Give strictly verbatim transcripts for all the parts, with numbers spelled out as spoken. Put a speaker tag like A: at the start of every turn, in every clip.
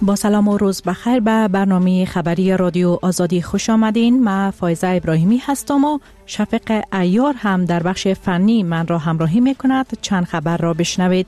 A: با سلام و روز بخیر به برنامه خبری رادیو آزادی خوش آمدین. من فایزه ابراهیمی هستم و شفیق عیار هم در بخش فنی من را همراهی میکند. چند خبر را بشنوید.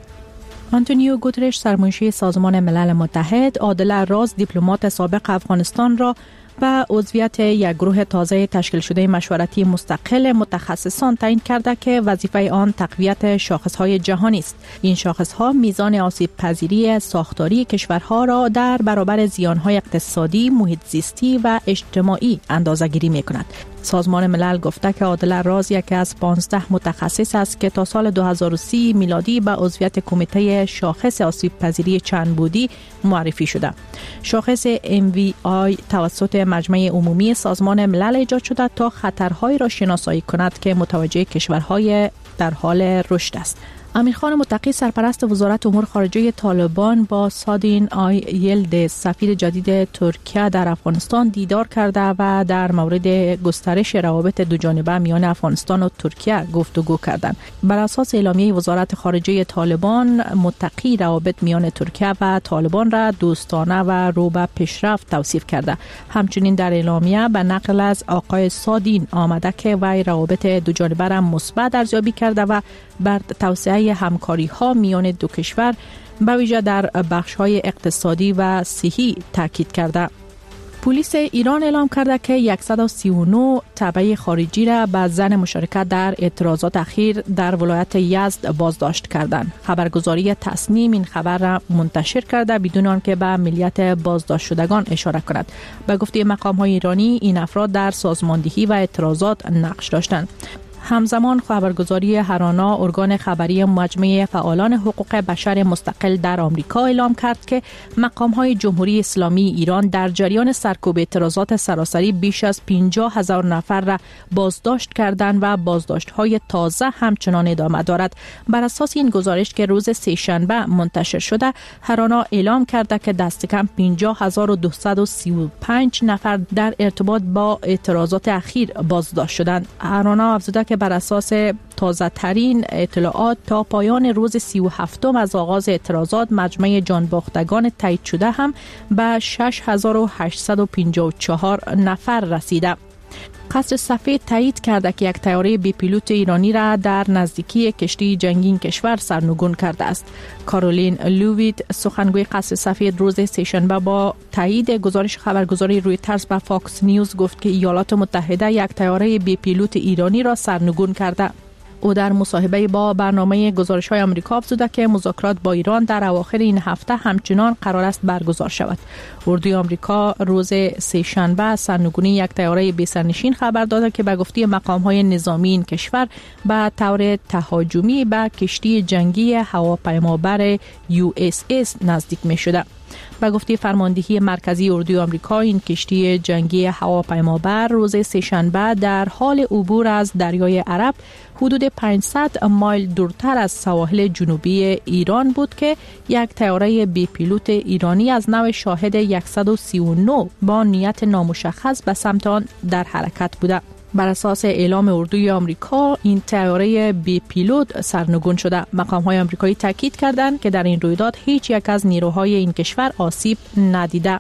A: آنتونیو گوترش سرمنشی سازمان ملل متحد عادل راز دیپلمات سابق افغانستان را به عضویت یک گروه تازه تشکیل شده مشورتی مستقل متخصصان تعیین کرده که وظیفه آن تقویت شاخصهای جهانی است. این شاخصها میزان آسیب پذیری ساختاری کشورها را در برابر زیانهای اقتصادی، محیط زیستی و اجتماعی اندازه‌گیری می‌کند. سازمان ملل گفته که عادل راز یکی از پانزده متخصص است که تا سال دو هزار و سی میلادی به عضویت کمیته شاخص آسیب پذیری چند بعدی معرفی شده. شاخص ام وی آی توسط مجمع عمومی سازمان ملل ایجاد شده تا خطرهایی را شناسایی کند که متوجه کشورهای در حال رشد است. امیرخان متقی سرپرست وزارت امور خارجه طالبان با سادین آی یلد سفیر جدید ترکیه در افغانستان دیدار کرده و در مورد گسترش روابط دو جانبه میان افغانستان و ترکیه گفتگو کردند. بر اساس اعلامیه وزارت خارجه طالبان، متقی روابط میان ترکیه و طالبان را دوستانه و رو به پیشرفت توصیف کرده. همچنین در اعلامیه به نقل از آقای سادین آمده که وی روابط دو جانبه را مثبت ارزیابی کرده و بر توسعه همکاری ها میان دو کشور به ویژه در بخش های اقتصادی و صحی تاکید کرده. پلیس ایران اعلام کرده که صد و سی و نه تبع خارجی را به زن مشارکت در اعتراضات اخیر در ولایت یزد بازداشت کردند. خبرگزاری تصنیم این خبر را منتشر کرده بدون آنکه به ملیت بازداشت شدگان اشاره کند. به گفته مقام های ایرانی، این افراد در سازماندهی و اعتراضات نقش داشتند. همزمان خبرگزاری هرانا ارگان خبری مجمع فعالان حقوق بشر مستقل در آمریکا اعلام کرد که مقام‌های جمهوری اسلامی ایران در جریان سرکوب اعتراضات سراسری بیش از پنجاه هزار نفر را بازداشت کردند و بازداشت‌های تازه همچنان ادامه دارد. بر اساس این گزارش که روز سه‌شنبه منتشر شده، هرانا اعلام کرده که دست کم پنجاه هزار و دویست و سی و پنج نفر در ارتباط با اعتراضات اخیر بازداشت شدند. هرانا افزوده که بر اساس تازه ترین اطلاعات تا پایان روز سی و هفتم از آغاز اعتراضات، مجمع جانباختگان تایید شده هم به شش هزار و هشتصد و پنجاه و چهار نفر رسیده. قصر سفید تایید کرده که یک طیاره بی پیلوت ایرانی را در نزدیکی کشتی جنگی این کشور سرنگون کرده است. کارولین لووید، سخنگوی قصر سفید، روز سه‌شنبه با تایید گزارش خبرگزاری رویترز به فاکس نیوز گفت که ایالات متحده یک طیاره بی پیلوت ایرانی را سرنگون کرده. او در مصاحبه با برنامه گزارش‌های آمریکا افزوده که مذاکرات با ایران در اواخر این هفته همچنان قرار است برگزار شود. اردوی آمریکا روز سه‌شنبه سرنگونی یک طیاره بی‌سرنشین خبر داده که به گفته مقام‌های نظامی این کشور به طور تهاجمی به کشتی جنگی هواپیمابر یو اس اس نزدیک می‌شده. به گفته فرماندهی مرکزی اردوی آمریکا، این کشتی جنگی هواپیمابر روز سه‌شنبه در حال عبور از دریای عرب حدود پانصد مایل دورتر از سواحل جنوبی ایران بود که یک طیاره بی پیلوت ایرانی از نوع شاهد صد و سی و نه با نیت نامشخص به سمت آن در حرکت بوده. بر اساس اعلام اردوی آمریکا، این طیاره بی پیلوت سرنگون شده. مقام‌های آمریکایی تاکید کردند که در این رویداد هیچ یک از نیروهای این کشور آسیب ندیده.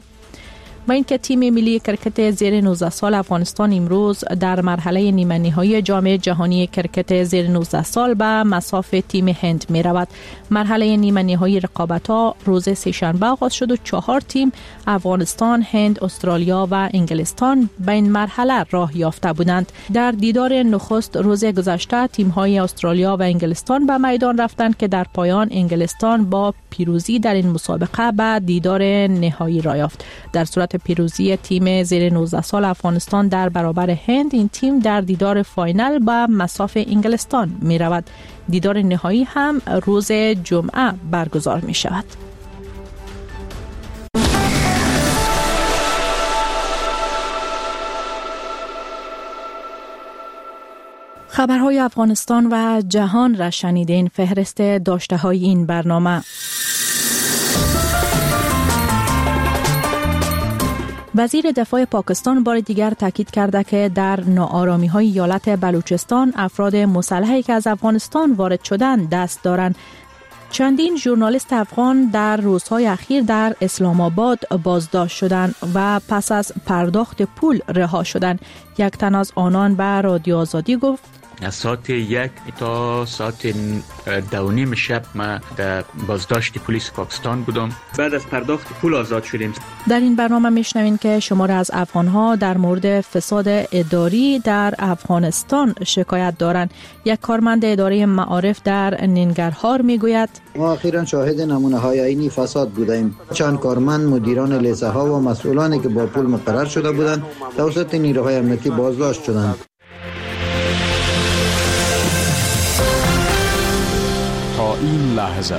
A: و اینکه تیم ملی کرکت زیر نوزده سال افغانستان امروز در مرحله نیمه نهایی جام جهانی کرکت زیر نوزده سال به مصاف تیم هند می رود. مرحله نیمه نهایی رقابت‌ها روز سه‌شنبه آغاز شد و چهار تیم افغانستان، هند، استرالیا و انگلستان به این مرحله راه یافته بودند. در دیدار نخست روز گذشته تیم‌های استرالیا و انگلستان به میدان رفتند که در پایان انگلستان با پیروزی در این مسابقه به دیدار نهایی راه یافت. در صورت پیروزی تیم زیر نوزده سال افغانستان در برابر هند، این تیم در دیدار فاینال با مصاف انگلستان می رود. دیدار نهایی هم روز جمعه برگزار می شود. خبرهای افغانستان و جهان را شنیدین. فهرست داشته های این برنامه. وزیر دفاع پاکستان بار دیگر تاکید کرده که در ناآرامی‌های ایالت بلوچستان افراد مسلحی که از افغانستان وارد شدند دست دارند. چندین ژورنالیست افغان در روزهای اخیر در اسلام آباد بازداشت شدند و پس از پرداخت پول رها شدند. یک تن از آنان به رادیو آزادی گفت
B: از ساعت یک تا ساعت دو نیم شب ما در بازداشت پلیس پاکستان بودم. بعد از پرداخت پول آزاد شدیم.
A: در این برنامه میشنوین که شماره از افغان‌ها در مورد فساد اداری در افغانستان شکایت دارند. یک کارمند اداره معارف در ننگرهار میگوید
C: ما اخیراً شاهد نمونه‌های عینی فساد بودیم. چند کارمند، مدیران لیسه‌ها و مسئولانی که با پول مقرر شده بودند توسط نیروهای امنیتی بازداشت شدند.
D: تا این لحظه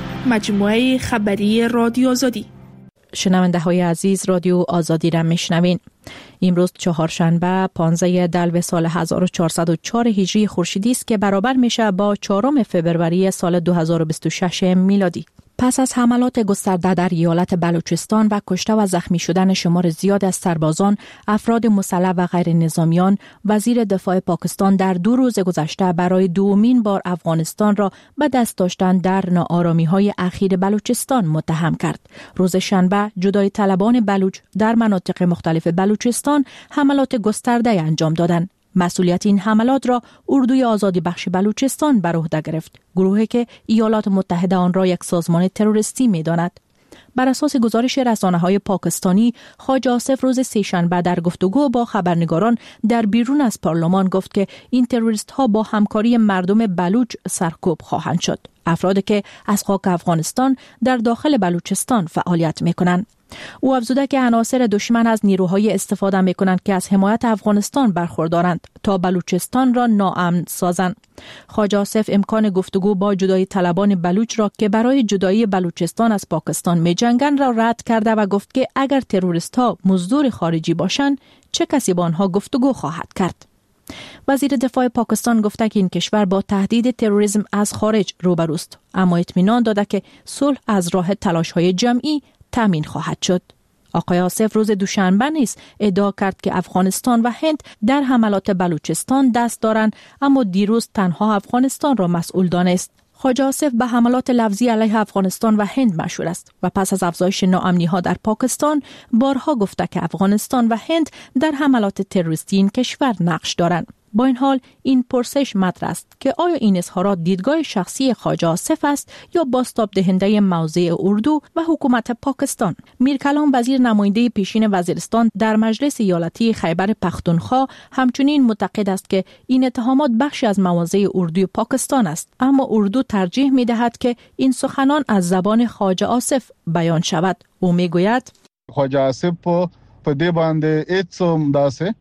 E: مجموعه خبری رادیو آزادی.
A: شنونده های عزیز، رادیو آزادی را میشنوین. امروز چهارشنبه پانزده دلو سال هزار و چهارصد و چهار هجری خورشیدی است که برابر میشه با چهارم فوریه سال دو هزار و بیست و شش میلادی. پس از حملات گسترده در ایالت بلوچستان و کشته و زخمی شدن شمار زیاد از سربازان، افراد مسلح و غیر نظامیان، وزیر دفاع پاکستان در دو روز گذشته برای دومین بار افغانستان را به دست داشتن در ناآرامی‌های اخیر بلوچستان متهم کرد. روز شنبه جدای طلبان بلوچ در مناطق مختلف بلوچستان حملات گسترده انجام دادند. مسئولیت این حملات را اردوی آزادی بخش بلوچستان بر عهده گرفت، گروهی که ایالات متحده آن را یک سازمان تروریستی می‌داند. بر اساس گزارش رسانه‌های پاکستانی، خواجه آصف روز سه‌شنبه در گفتگو با خبرنگاران در بیرون از پارلمان گفت که این تروریست‌ها با همکاری مردم بلوچ سرکوب خواهند شد. افرادی که از خاک افغانستان در داخل بلوچستان فعالیت می‌کنند. او افزوده که عناصر دشمن از نیروهای استفاده می‌کنند که از حمایت افغانستان برخوردارند تا بلوچستان را ناامن سازند. خواجه آصف امکان گفتگو با جدایی طلبان بلوچ را که برای جدایی بلوچستان از پاکستان می‌جنگند را رد کرده و گفت که اگر تروریست‌ها مزدور خارجی باشند، چه کسی با آنها گفتگو خواهد کرد. وزیر دفاع پاکستان گفته که این کشور با تهدید تروریسم از خارج روبروست، اما اطمینان داده که صلح از راه تلاش‌های جمعی تامین خواهد شد. آقای آصف روز دوشنبه نیز ادعا کرد که افغانستان و هند در حملات بلوچستان دست دارند، اما دیروز تنها افغانستان را مسئول دانست. خواجه آصف به حملات لفظی علیه افغانستان و هند مشهور است و پس از افزایش ناامنی‌ها در پاکستان بارها گفته که افغانستان و هند در حملات تروریستی این کشور نقش دارند. با این حال این پرسش مطرح است که آیا این اظهارات دیدگاه شخصی خواجه آصف است یا بازتاب دهنده موضع اردو و حکومت پاکستان؟ میرکلام وزیر نماینده پیشین وزیرستان در مجلس ایالتی خیبر پختونخوا همچنین معتقد است که این اتهامات بخشی از موضع اردو پاکستان است، اما اردو ترجیح می‌دهد که این سخنان از زبان خواجه آصف بیان شود. او میگوید
F: خواجه آصف په دې باندې هیڅ داسې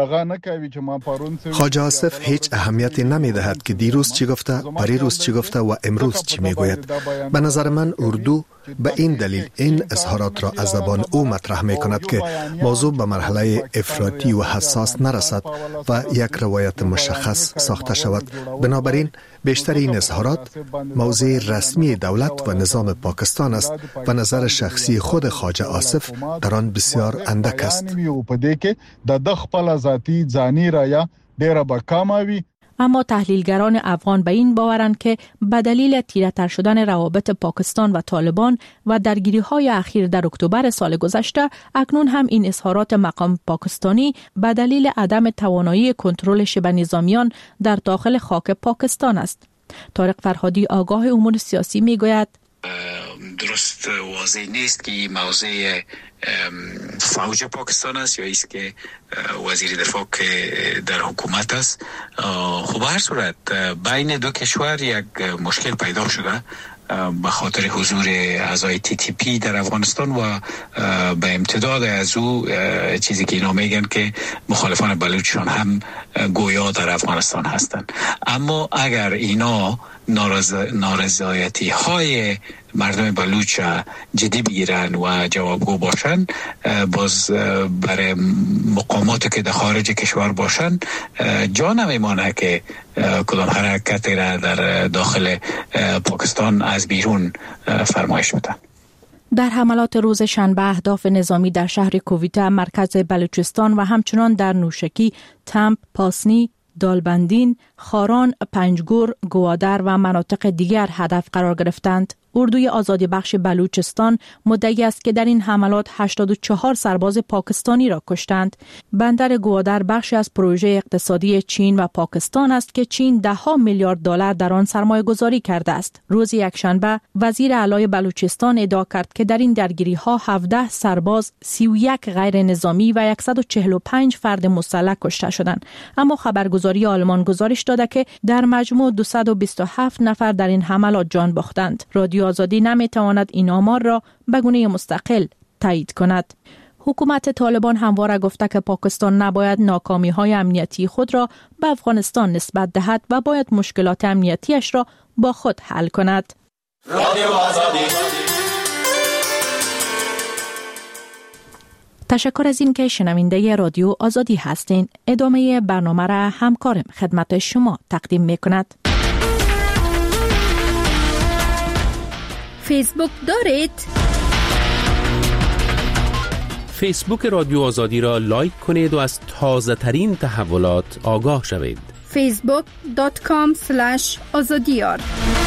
G: خواجه آصف هیچ اهمیتی نمی دهد که دیروز چی گفته، پریروز چی گفته و امروز چی می گوید. به نظر من اردو به این دلیل این اظهارات را از زبان او مطرح می کند که موضوع به مرحله افراطی و حساس نرسد و یک روایت مشخص ساخته شود. بنابراین بیشتر این اظهارات موضوع رسمی دولت و نظام پاکستان است و نظر شخصی خود خواجه آصف در آن بسیار اندک است.
A: اما تحلیلگران افغان به این باورند که به دلیل تیره‌تر شدن روابط پاکستان و طالبان و درگیری‌های اخیر در اکتبر سال گذشته، اکنون هم این اظهارات مقام پاکستانی به دلیل عدم توانایی کنترل شبه نظامیان در داخل خاک پاکستان است. طارق فرهادی آگاه امور سیاسی میگوید
H: درست واضح نیست که این موضوع فوج پاکستان است یا ایست که وزیر دفاع که در حکومت است. خب هر صورت بین دو کشور یک مشکل پیدا شده به خاطر حضور اعضای تی تی پی در افغانستان و به امتداد از او چیزی که اینا میگن که مخالفان بلوچستان هم گویا در افغانستان هستند. اما اگر اینا نارض... نارضایتی های مردم بلوچ جدی بگیرن و جوابگو باشن، باز برای مقامات که در خارج کشور باشن جا نمیمانه که کدام حرکتی را در داخل پاکستان از بیرون فرمایش بدن.
A: در حملات روز شنبه اهداف نظامی در شهر کویته، مرکز بلوچستان و همچنان در نوشکی، تمپ، پاسنی، دالبندین، خاران، پنجگور، گوادر و مناطق دیگر هدف قرار گرفتند. اردوی آزادی بخش بلوچستان مدعی است که در این حملات هشتاد و چهار سرباز پاکستانی را کشتند. بندر گوادر بخشی از پروژه اقتصادی چین و پاکستان است که چین ده ها میلیارد دلار در آن سرمایه گذاری کرده است. روز یکشنبه وزیر اعلی بلوچستان ادعا کرد که در این درگیری ها هفده سرباز، سی و یک غیر نظامی و صد و چهل و پنج فرد مسلح کشته شدند. اما خبرگزاری آلمان گزارش داده که در مجموع دویست و بیست و هفت نفر در این حملات جان باختند. رادیو آزادی نمیتواند این آمار را به گونه مستقل تایید کند. حکومت طالبان همواره گفته که پاکستان نباید ناکامی‌های امنیتی خود را به افغانستان نسبت دهد و باید مشکلات امنیتیش را با خود حل کند. رادیو آزادی. تشکر از این که شنونده رادیو آزادی هستین. ادامه برنامه را همکارم خدمت شما تقدیم می‌کند.
E: فیسبوک دارید؟
I: فیسبوک رادیو آزادی را لایک کنید و از تازه ترین تحولات آگاه شوید.
E: فیسبوک دات کام اسلش آزادیار.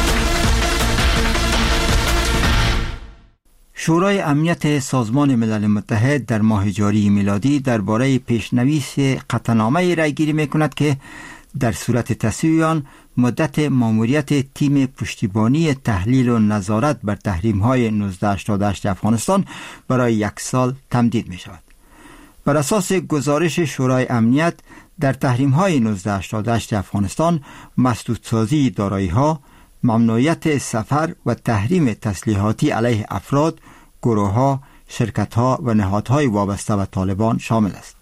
J: شورای امنیت سازمان ملل متحد در ماه جاری میلادی درباره پیشنویس قطعنامه رایگیری میکند که در صورت تصویب آن مدت ماموریت تیم پشتیبانی تحلیل و نظارت بر تحریم‌های نوزده هشتاد و هشت افغانستان برای یک سال تمدید می شود. بر اساس گزارش شورای امنیت در تحریم‌های نوزده هشتاد و هشت افغانستان مسدودسازی دارایی‌ها، ممنوعیت سفر و تحریم تسلیحاتی علیه افراد، گروه‌ها، شرکت‌ها و نهادهای وابسته به طالبان شامل است.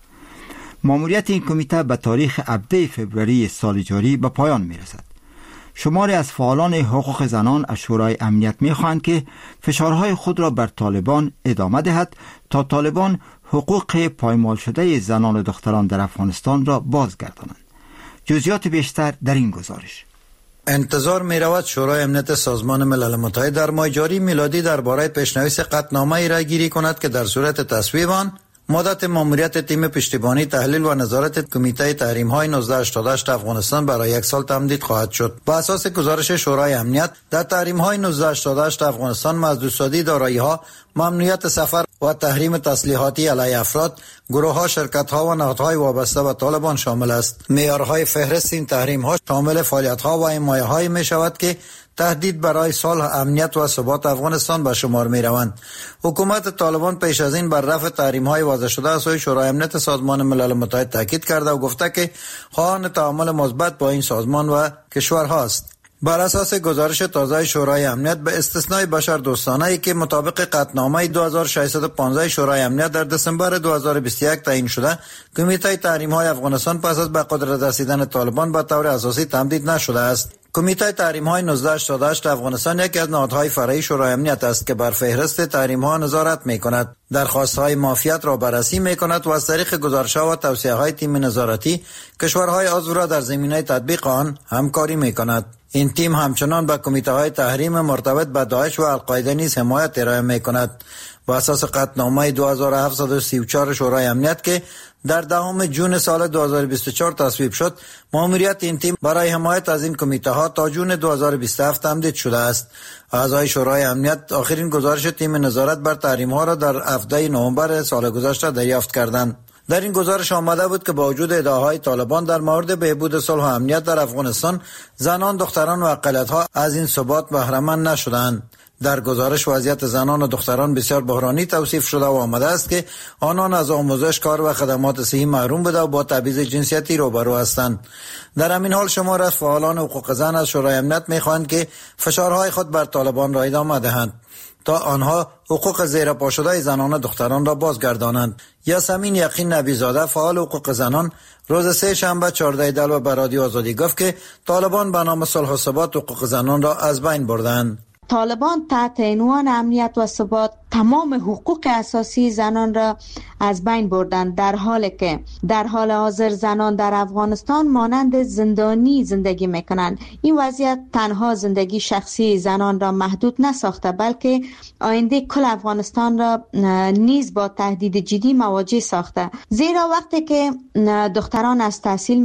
J: ماموریت این کمیته به تاریخ هفدهم فوریه سال جاری به پایان می رسد. شماری از فعالان حقوق زنان از شورای امنیت می خواهند که فشارهای خود را بر طالبان ادامه دهد تا طالبان حقوق پایمال شده زنان و دختران در افغانستان را بازگردانند. جزئیات بیشتر در این گزارش.
C: انتظار می رود شورای امنیت سازمان ملل متحد در ماه جاری میلادی درباره پیشنویس قطعنامه‌ای را گیری کند که در صورت تصویب آن مدت ماموریت تیم پشتیبانی تحلیل و نظارت کمیته تحریم‌های نوزده هشتاد و هشت افغانستان برای یک سال تمدید خواهد شد. با اساس گزارش شورای امنیت در تحریم‌های نوزده هشتاد و هشت افغانستان مسدودسازی دارایی‌ها، ممنوعیت سفر و تحریم تسلیحاتی علیه افراد، گروه‌ها، شرکت‌ها و نهادهای وابسته به طالبان شامل است. معیارهای فهرست این تحریم‌ها شامل فعالیت‌ها و حمایت‌هایی می‌شود که تهدید برای صلح، امنیت و ثبات افغانستان به شمار می روند. حکومت طالبان پیش از این بر رفع تحریم‌های وضع شده از سوی شورای امنیت سازمان ملل متحد تاکید کرده و گفته که خواهان تعامل مثبت با این سازمان و کشورها است. بر اساس گزارش تازه شورای امنیت به استثنای بشر دوستانه‌ای که مطابق قطعنامه دو هزار و ششصد و پانزده شورای امنیت در دسامبر دو هزار و بیست و یک تعیین شده، کمیته تحریم‌های افغانستان پس از به قدرت رسیدن طالبان به طور اساسی تمدید نشده است. کمیته تحریم‌های نوزده هشتاد و هشت افغانستان یکی از نهادهای فرعی شورای امنیت است که بر فهرست تحریم‌ها نظارت می‌کند، درخواست‌های معافیت را بررسی می‌کند و از طریق گزارش‌ها و توصیه‌های تیم نظارتی کشورهای عضو را در زمینه تطبیق آن همکاری می‌کند. این تیم همچنان به کمیته‌های تحریم مرتبط به داعش و القاعده نیز حمایت ارائه می‌کند. با اساس قطعنامه دو هزار و هفتصد و سی و چهار شورای امنیت که در دهم ژوئن سال دو هزار و بیست و چهار تصویب شد، ماموریت این تیم برای حمایت از این کمیته ها تا جون دو هزار و بیست و هفت تمدید شده است. اعضای شورای امنیت آخرین گزارش تیم نظارت بر تحریم ها را در هفدهم نوامبر سال گذشته دریافت کردند. در این گزارش آمده بود که با وجود ادعاهای طالبان در مورد بهبود صلح و امنیت در افغانستان، زنان، دختران و اقلیت‌ها از این ثبات بهره مند نشدند. در گزارش وضعیت زنان و دختران بسیار بحرانی توصیف شده و آمده است که آنان از آموزش، کار و خدمات صحی محروم بوده و با تبعیض جنسیتی روبرو هستند. در همین حال شمار از فعالان حقوق زن از شورای امنیت می‌خواهند که فشارهای خود بر طالبان را ادامه دهند تا آنها حقوق زیرپا شده زنان و دختران را بازگردانند. یاسمین یقین نبیزاده، فعال حقوق زنان، روز سه شنبه چهاردهم دلو به رادیو آزادی گفت که طالبان به نام صلح و ثبات حقوق زنان را از بین بردند.
K: طالبان تحت عنوان امنیت و ثبات تمام حقوق اساسی زنان را از بین بردند، در حالی که در حال حاضر زنان در افغانستان مانند زندانی زندگی میکنند. این وضعیت تنها زندگی شخصی زنان را محدود نساخته، بلکه آینده کل افغانستان را نیز با تهدید جدی مواجه ساخته، زیرا وقتی که دختران از تحصیل